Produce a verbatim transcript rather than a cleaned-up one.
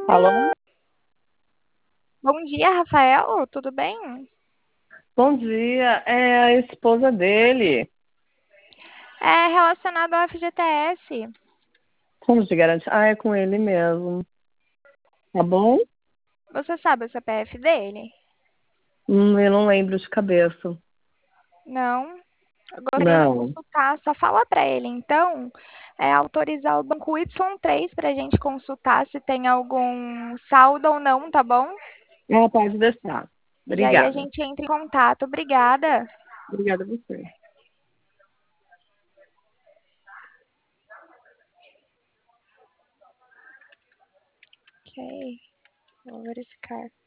Alô? Bom dia, Rafael, tudo bem? Bom dia. É a esposa dele. É relacionado ao F G T S. Como se garante? Ah, é com ele mesmo. Tá bom? Você sabe o C P F dele? Hum, eu não lembro de cabeça. Não? Eu gostaria de Não. consultar. Só fala para ele, então, é, autorizar o banco Y três para a gente consultar se tem algum saldo ou não, tá bom? Ela pode deixar. E aí a Obrigada. gente entra em contato. Obrigada. Obrigada a você. Ok, vou verificar.